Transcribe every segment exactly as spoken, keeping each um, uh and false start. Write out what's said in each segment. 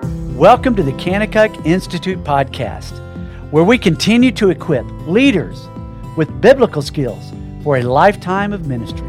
Welcome to the Kanakuk Institute podcast, where we continue to equip leaders with biblical skills for a lifetime of ministry.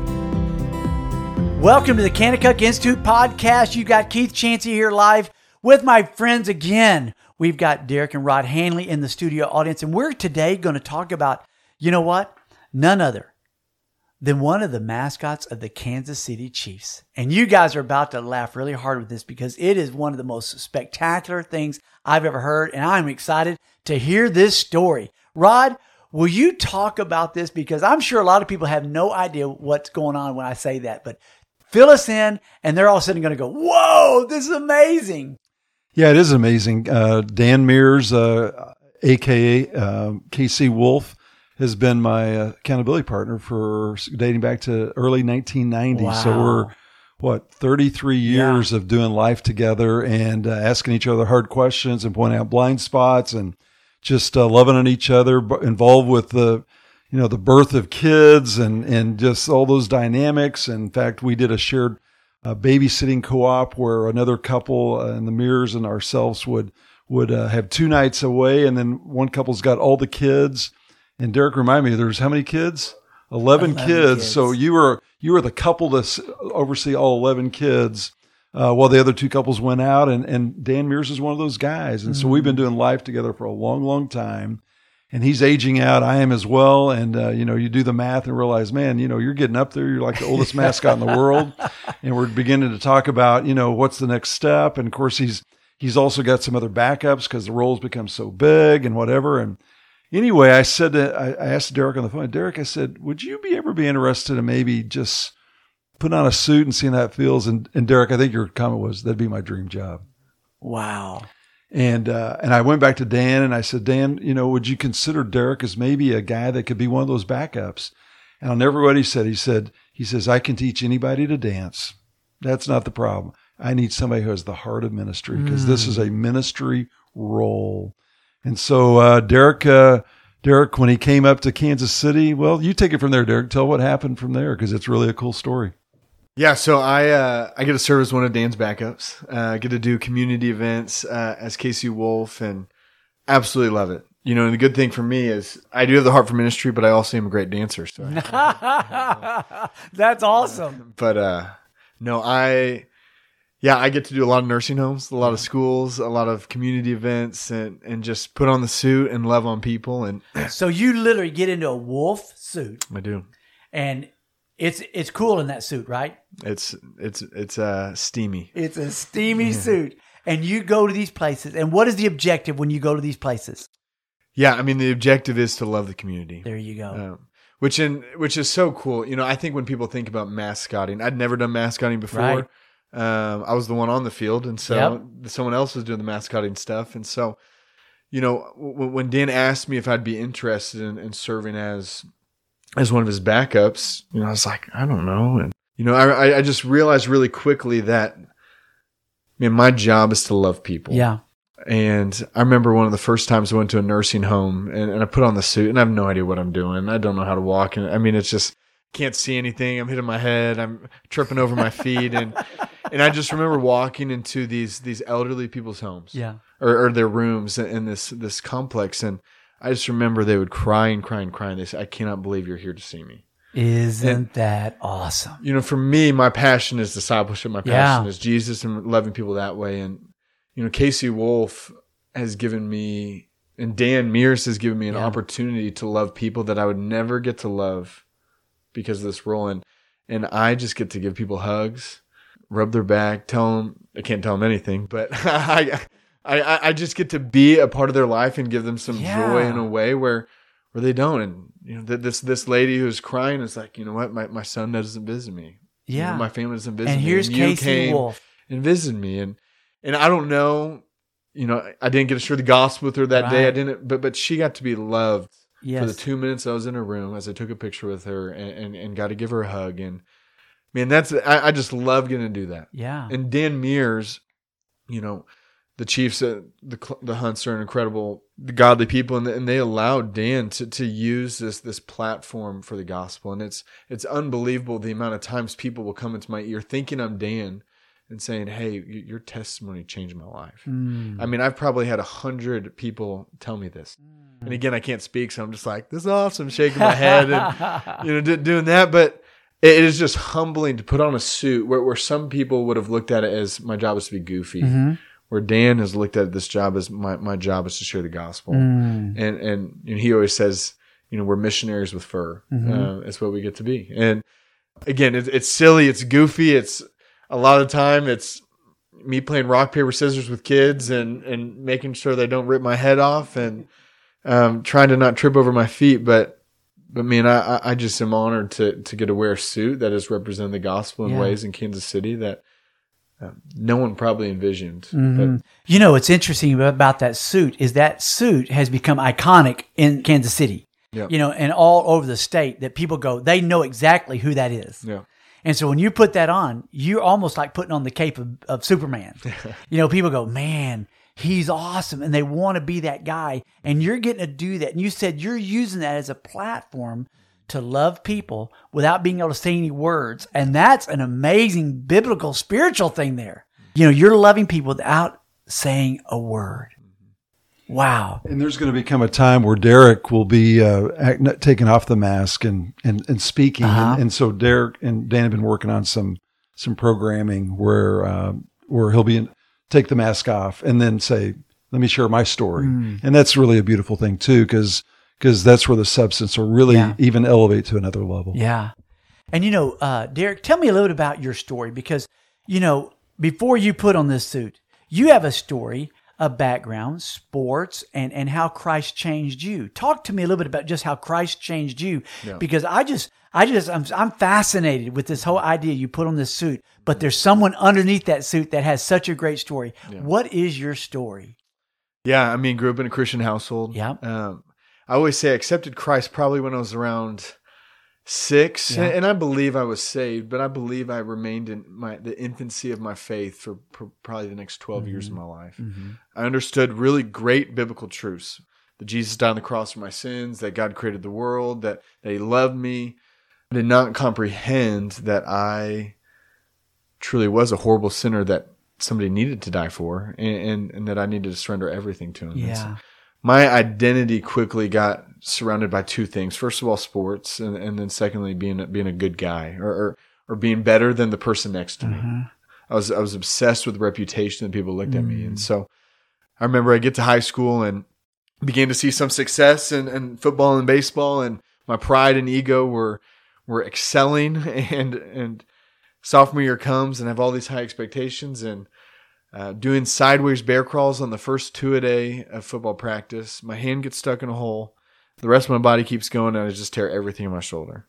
Welcome to the Kanakuk Institute podcast. You got Keith Chansey here live with my friends again. We've got Derek and Rod Hanley in the studio audience, and we're today going to talk about, you know what? None other than one of the mascots of the Kansas City Chiefs. And you guys are about to laugh really hard with this because it is one of the most spectacular things I've ever heard, and I'm excited to hear this story. Rod, will you talk about this? Because I'm sure a lot of people have no idea what's going on when I say that, but fill us in, and they're all of a sudden going to go, whoa, this is amazing. Yeah, it is amazing. Uh, Dan Mears, uh, a k a. Uh, K C Wolf, has been my uh, accountability partner for dating back to early nineteen ninety. Wow. So we're, what, thirty-three years yeah. of doing life together and uh, asking each other hard questions and pointing out blind spots and just uh, loving on each other, involved with the, you know, the birth of kids and, and just all those dynamics. And in fact, we did a shared uh, babysitting co-op where another couple uh, and the Mears and ourselves would, would uh, have two nights away. And then one couple's got all the kids. And Derek, remind me, there's how many kids? Eleven, eleven kids. kids. So you were you were the couple to oversee all eleven kids, uh, while the other two couples went out. And, and Dan Mears is one of those guys. And mm-hmm. so we've been doing life together for a long, long time. And he's aging out. I am as well. And uh, you know, you do the math and realize, man, you know, you're getting up there. You're like the oldest mascot in the world. And we're beginning to talk about, you know, what's the next step. And of course, he's he's also got some other backups because the roles become so big and whatever. And Anyway, I said, to, I, I asked Derek on the phone, Derek, I said, would you be ever be interested in maybe just putting on a suit and seeing how it feels? And, and Derek, I think your comment was, that'd be my dream job. Wow. And, uh, and I went back to Dan and I said, Dan, you know, would you consider Derek as maybe a guy that could be one of those backups? And I'll never forget what he said. He said, he says, I can teach anybody to dance. That's not the problem. I need somebody who has the heart of ministry because mm. this is a ministry role. And so, uh, Derek, uh, Derek, when he came up to Kansas City, well, you take it from there, Derek. Tell what happened from there because it's really a cool story. Yeah, so I uh, I get to serve as one of Dan's backups. Uh, I get to do community events uh, as K C Wolf and absolutely love it. You know, and the good thing for me is I do have the heart for ministry, but I also am a great dancer. So That's awesome. But uh, no, I... Yeah, I get to do a lot of nursing homes, a lot of schools, a lot of community events, and, and just put on the suit and love on people. And so you literally get into a wolf suit. I do, and it's it's cool in that suit, right? It's it's it's uh, steamy. It's a steamy suit, and you go to these places. And what is the objective when you go to these places? Yeah, I mean the objective is to love the community. There you go. Um, which in which is so cool. You know, I think when people think about mascotting, I'd never done mascotting before. Right. Um, I was the one on the field, and so yep. someone else was doing the mascotting stuff. And so, you know, w- when Dan asked me if I'd be interested in, in serving as as one of his backups, you know, I was like, I don't know. And, you know, I, I just realized really quickly that, man, my job is to love people. Yeah. And I remember one of the first times I went to a nursing home, and, and I put on the suit, and I have no idea what I'm doing. I don't know how to walk. And I mean, it's just, can't see anything. I'm hitting my head. I'm tripping over my feet. And and I just remember walking into these these elderly people's homes, yeah, or, or their rooms in this this complex. And I just remember they would cry and cry and cry. And they say, I cannot believe you're here to see me. Isn't and, that awesome? You know, for me, my passion is discipleship. My passion yeah. is Jesus and loving people that way. And, you know, K C Wolf has given me, and Dan Mears has given me an yeah. opportunity to love people that I would never get to love because of this role. And, and I just get to give people hugs, rub their back, tell them, I can't tell them anything, but I, I, I just get to be a part of their life and give them some yeah. joy in a way where, where they don't. And, you know, this, this lady who's crying is like, you know what? My, my son doesn't visit me. Yeah. You know, my family doesn't visit and me. Here's and here's K C Wolf. And visited me. And, and I don't know, you know, I didn't get to share the gospel with her that right. day. I didn't, but, but she got to be loved. Yes. For the two minutes I was in her room as I took a picture with her and, and, and got to give her a hug. And man, that's, I, I just love getting to do that. Yeah. And Dan Mears, you know, the Chiefs, uh, the the Hunts are an incredible, godly people, and, and they allowed Dan to to use this this platform for the gospel. And it's it's unbelievable the amount of times people will come into my ear thinking I'm Dan, and saying, hey, y- your testimony changed my life. Mm. I mean, I've probably had a hundred people tell me this. Mm. And again, I can't speak, so I'm just like, this is awesome, shaking my head and, you know, do, doing that. But it is just humbling to put on a suit where, where some people would have looked at it as my job is to be goofy. Mm-hmm. Where Dan has looked at this job as my, my job is to share the gospel. Mm. And, and, and he always says, you know, we're missionaries with fur. Mm-hmm. Uh, it's what we get to be. And again, it, it's silly. It's goofy. It's a lot of time. It's me playing rock, paper, scissors with kids and, and making sure they don't rip my head off and, um, trying to not trip over my feet. But, but man, I, I just am honored to, to get to wear a suit that has represented the gospel in yeah. ways in Kansas City that, Uh, no one probably envisioned. Mm-hmm. But, you know, what's interesting about that suit is that suit has become iconic in Kansas City, yeah. you know, and all over the state that people go, they know exactly who that is. Yeah. And so when you put that on, you're almost like putting on the cape of, of Superman. You know, people go, man, he's awesome. And they want to be that guy. And you're getting to do that. And you said you're using that as a platform to love people without being able to say any words. And that's an amazing biblical, spiritual thing there. You know, you're loving people without saying a word. Wow. And there's going to become a time where Derek will be uh, act, taking off the mask and, and, and speaking. Uh-huh. And, and so Derek and Dan have been working on some some programming where uh, where he'll be in, take the mask off and then say, let me share my story. Mm. And that's really a beautiful thing too, because Because that's where the substance will really yeah. even elevate to another level. Yeah. And, you know, uh, Derek, tell me a little bit about your story because, you know, before you put on this suit, you have a story, a background, sports, and, and how Christ changed you. Talk to me a little bit about just how Christ changed you yeah. because I just, I just, I'm, I'm fascinated with this whole idea you put on this suit, but there's someone underneath that suit that has such a great story. Yeah. What is your story? Yeah. I mean, grew up in a Christian household. Yeah. Um, I always say I accepted Christ probably when I was around six, yeah. and I believe I was saved, but I believe I remained in my the infancy of my faith for, for probably the next twelve mm-hmm. years of my life. Mm-hmm. I understood really great biblical truths, that Jesus died on the cross for my sins, that God created the world, that, that he loved me. I did not comprehend that I truly was a horrible sinner that somebody needed to die for, and, and, and that I needed to surrender everything to him. Yeah. My identity quickly got surrounded by two things. First of all, sports, and, and then secondly, being a, being a good guy or, or or being better than the person next to mm-hmm. me. I was I was obsessed with the reputation that people looked mm. at me, and so I remember I get to high school and began to see some success in, in football and baseball, and my pride and ego were were excelling. And and sophomore year comes, and I have all these high expectations and. Uh, doing sideways bear crawls on the first two a day of football practice. My hand gets stuck in a hole. The rest of my body keeps going, and I just tear everything in my shoulder.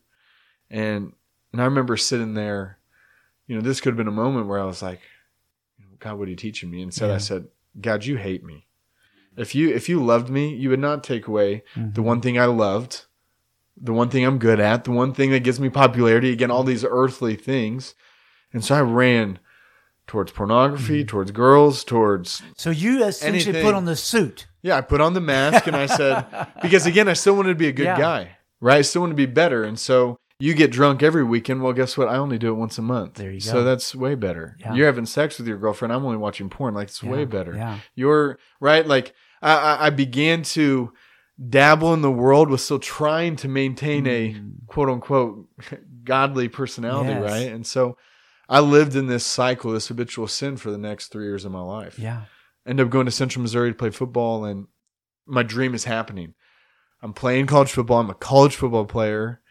And and I remember sitting there, you know, this could have been a moment where I was like, God, what are you teaching me? Instead, yeah. I said, God, you hate me. If you if you loved me, you would not take away mm-hmm. the one thing I loved, the one thing I'm good at, the one thing that gives me popularity, again, all these earthly things. And so I ran towards pornography, mm-hmm. towards girls, towards So you essentially anything. Put on the suit. Yeah, I put on the mask and I said, because again, I still wanted to be a good yeah. guy, right? I still want to be better. And so you get drunk every weekend. Well, guess what? I only do it once a month. There you go. So that's way better. Yeah. You're having sex with your girlfriend. I'm only watching porn. Like, it's yeah. way better. Yeah. You're right. Like I, I began to dabble in the world with still trying to maintain mm. a quote unquote godly personality. Yes. Right. And so I lived in this cycle, this habitual sin for the next three years of my life. Yeah. Ended up going to Central Missouri to play football, and my dream is happening. I'm playing college football. I'm a college football player,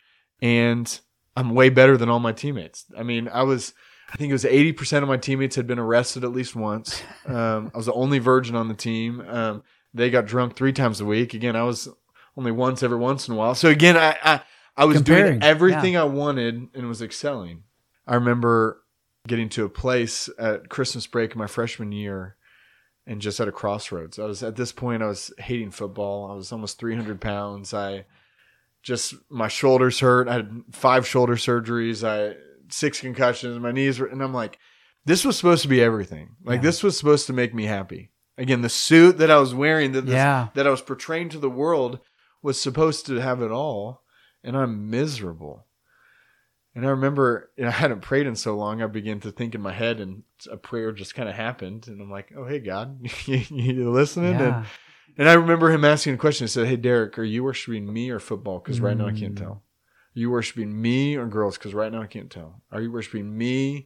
and I'm way better than all my teammates. I mean, I was, I think it was eighty percent of my teammates had been arrested at least once. Um, I was the only virgin on the team. Um, they got drunk three times a week. Again, I was only once every once in a while. So again, I I, I was Comparing, doing everything yeah. I wanted and was excelling. I remember getting to a place at Christmas break in my freshman year and just at a crossroads. I was at this point, I was hating football. I was almost three hundred pounds. I just, my shoulders hurt. I had five shoulder surgeries. I six concussions. My knees were, and I'm like, this was supposed to be everything. Like yeah. this was supposed to make me happy. Again, the suit that I was wearing, that, this, yeah. that I was portraying to the world was supposed to have it all. And I'm miserable. And I remember, you know, I hadn't prayed in so long. I began to think in my head, and a prayer just kind of happened. And I'm like, "Oh, hey God, you, you listening?" Yeah. And and I remember him asking a question. He said, "Hey Derek, are you worshiping me or football? Because right now I can't tell. Are you worshiping me or girls? Because right now I can't tell. Are you worshiping me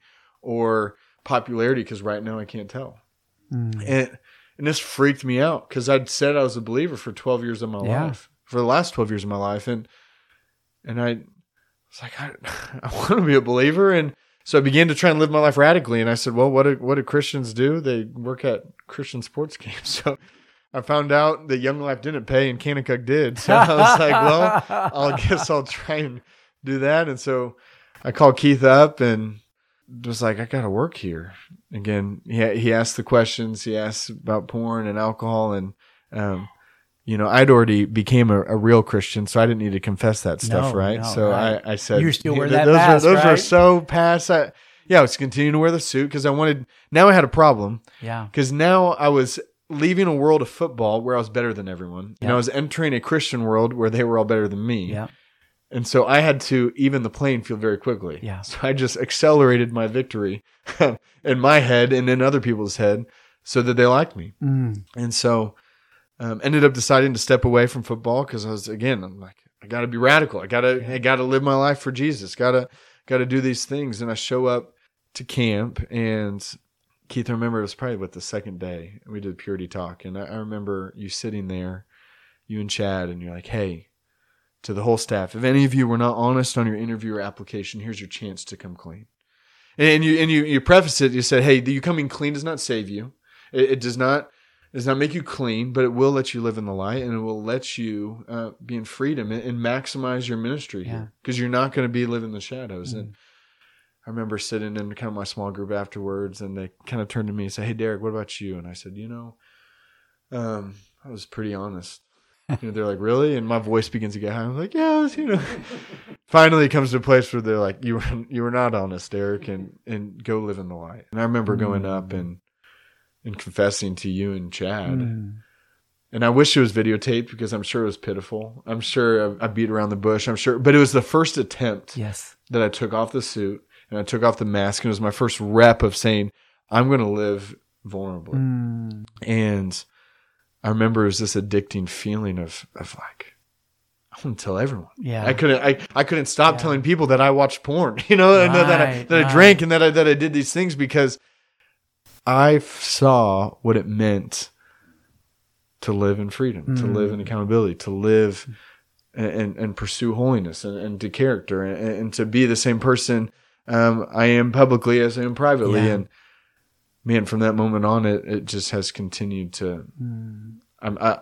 or popularity? Because right now I can't tell." Mm. And and this freaked me out because I'd said I was a believer for twelve years of my yeah. life, for the last twelve years of my life, and and I. It's like, I, I want to be a believer. And so I began to try and live my life radically. And I said, well, what do, what do Christians do? They work at Christian sports games. So I found out that Young Life didn't pay and Kanakuk did. So I was like, well, I guess I'll try and do that. And so I called Keith up and was like, I got to work here. Again, he, he asked the questions. He asked about porn and alcohol. And, um, you know, I'd already became a, a real Christian, so I didn't need to confess that stuff, no, right? No, so right. I, I said, "You're still wearing th- that those mask, were, Those right? were so past. I, yeah, I was continuing to wear the suit because I wanted. Now I had a problem. Yeah, because now I was leaving a world of football where I was better than everyone, yeah. and I was entering a Christian world where they were all better than me. Yeah, and so I had to even the playing field very quickly. Yeah, so I just accelerated my victory in my head and in other people's head so that they liked me, mm. and so. Um, ended up deciding to step away from football because I was again I'm like I got to be radical. I gotta yeah. I gotta live my life for Jesus. Gotta gotta do these things. And I show up to camp, and Keith, I remember it was probably what the second day we did Purity Talk, and I, I remember you sitting there, you and Chad, and you're like, hey, to the whole staff, if any of you were not honest on your interview or application, here's your chance to come clean. And you and you you preface it. You said, hey, you coming clean does not save you. It, it does not. It does not make you clean, but it will let you live in the light, and it will let you uh, be in freedom and, and maximize your ministry yeah. here, because you're not going to be living in the shadows. Mm. And I remember sitting in kind of my small group afterwards, and they kind of turned to me and said, "Hey, Derek, what about you?" And I said, "You know, um, I was pretty honest." You know, they're like, "Really?" And my voice begins to get high. I'm like, "Yeah, I was, you know." Finally, it comes to a place where they're like, "You were you were not honest, Derek, and and go live in the light." And I remember mm. going up and. and confessing to you and Chad. Mm. And I wish it was videotaped because I'm sure it was pitiful. I'm sure I, I beat around the bush. I'm sure, but it was the first attempt yes. that I took off the suit and I took off the mask. And it was my first rep of saying, I'm going to live vulnerably. Mm. And I remember it was this addicting feeling of, of like, I want to tell everyone. Yeah. I couldn't, I, I couldn't stop yeah. telling people that I watched porn, you know, right, and that I, that right. I drank and that I, that I did these things because I saw what it meant to live in freedom, mm. to live in accountability, to live and, and, and pursue holiness and, and to character and, and to be the same person um, I am publicly as I am privately. Yeah. And man, from that moment on, it, it just has continued to, mm. I'm, I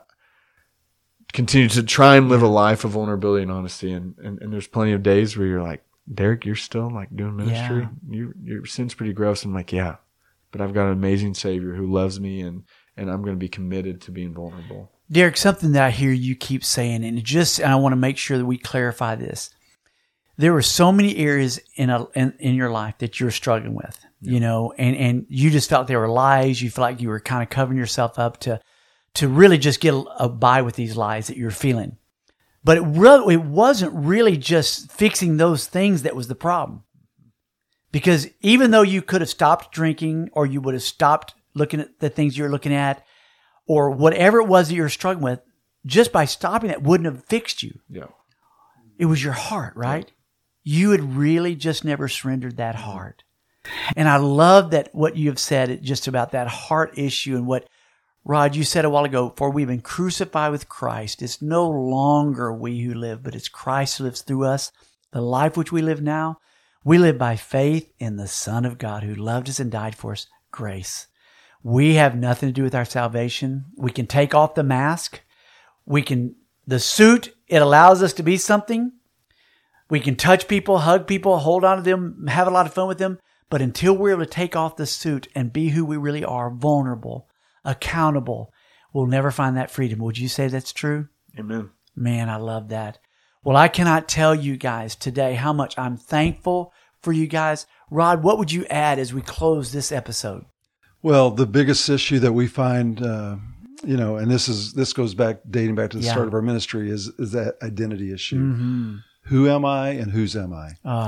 continue to try and live a life of vulnerability and honesty. And, and, and there's plenty of days where you're like, Derek, you're still like doing ministry. Yeah. You, your sin's pretty gross. I'm like, yeah. But I've got an amazing Savior who loves me, and, and I'm going to be committed to being vulnerable. Derek, something that I hear you keep saying, and just and I want to make sure that we clarify this. There were so many areas in a in, in your life that you're struggling with, yeah. you know, and, and you just felt there were lies. You felt like you were kind of covering yourself up to to really just get a, a by with these lies that you're feeling. But it really it wasn't really just fixing those things that was the problem. Because even though you could have stopped drinking, or you would have stopped looking at the things you're looking at, or whatever it was that you're struggling with, just by stopping that wouldn't have fixed you. Yeah. It was your heart, right? Yeah. You had really just never surrendered that heart. And I love that what you have said just about that heart issue, and what, Rod, you said a while ago, for we've been crucified with Christ. It's no longer we who live, but it's Christ who lives through us. The life which we live now, we live by faith in the Son of God who loved us and died for us. Grace. We have nothing to do with our salvation. We can take off the mask. We can, the suit, it allows us to be something. We can touch people, hug people, hold on to them, have a lot of fun with them. But until we're able to take off the suit and be who we really are, vulnerable, accountable, we'll never find that freedom. Would you say that's true? Amen. Man, I love that. Well, I cannot tell you guys today how much I'm thankful for you guys. Rod, what would you add as we close this episode? Well, the biggest issue that we find, uh, you know, and this is this goes back, dating back to the yeah. start of our ministry, is is that identity issue. Mm-hmm. Who am I and whose am I? Oh.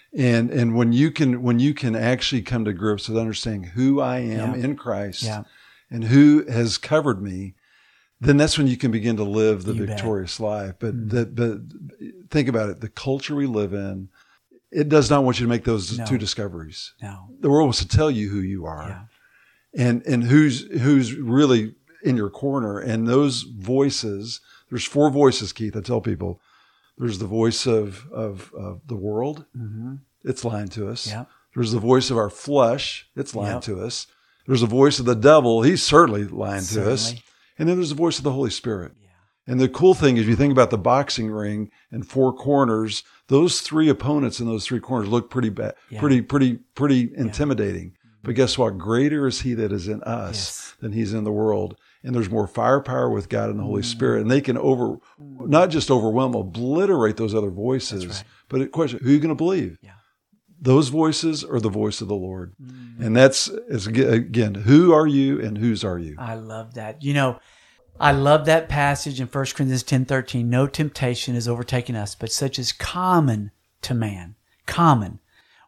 And and when you can when you can actually come to grips with understanding who I am Yeah. in Christ Yeah. and who has covered me, then that's when you can begin to live the You bet. victorious life. But Mm. that but think about it, the culture we live in, it does not want you to make those No. two discoveries. No. The world wants to tell you who you are. Yeah. And and who's who's really in your corner. And those voices, there's four voices, Keith, I tell people. There's the voice of, of, of the world. Mm-hmm. It's lying to us. Yep. There's the voice of our flesh. It's lying Yep. to us. There's the voice of the devil. He's certainly lying to us. Certainly. And then there's the voice of the Holy Spirit. Yeah. And the cool thing is, if you think about the boxing ring and four corners, those three opponents in those three corners look pretty bad, Yeah. pretty, pretty, pretty intimidating. But guess what? Greater is he that is in us Yes. than he's in the world. And there's more firepower with God and the Holy Mm. Spirit. And they can over, not just overwhelm, obliterate those other voices. That's right. But the question, who are you going to believe? Yeah. Those voices or the voice of the Lord? Mm. And that's, is, again, who are you and whose are you? I love that. You know, I love that passage in First Corinthians ten thirteen. No temptation has overtaken us, but such is common to man. Common.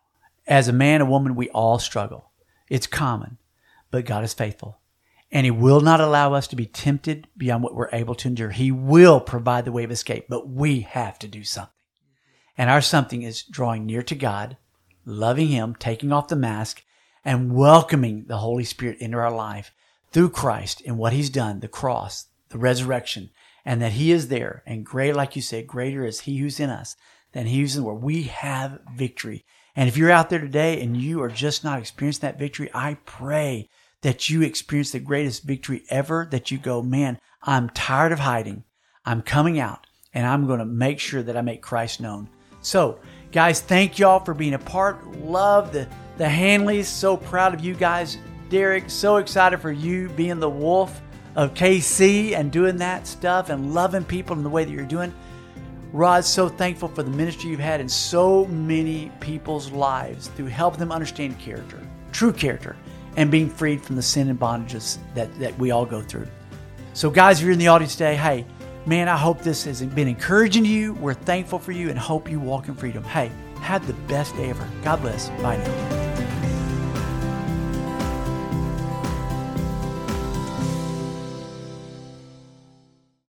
As a man, a woman, we all struggle. It's common, but God is faithful. And he will not allow us to be tempted beyond what we're able to endure. He will provide the way of escape, but we have to do something. And our something is drawing near to God, loving him, taking off the mask, and welcoming the Holy Spirit into our life through Christ and what he's done, the cross, the resurrection, and that he is there. And great, like you said, greater is he who's in us than he who's in the world. We have victory. And if you're out there today and you are just not experiencing that victory, I pray that you experience the greatest victory ever, that you go, man, I'm tired of hiding. I'm coming out and I'm going to make sure that I make Christ known. So guys, thank y'all for being a part. Love the, the Hanleys. So proud of you guys. Derek, so excited for you being the wolf of K C and doing that stuff and loving people in the way that you're doing. Rod, so thankful for the ministry you've had in so many people's lives through helping them understand character, true character, and being freed from the sin and bondages that, that we all go through. So guys, if you're in the audience today, hey, man, I hope this has been encouraging to you. We're thankful for you and hope you walk in freedom. Hey, have the best day ever. God bless. Bye now.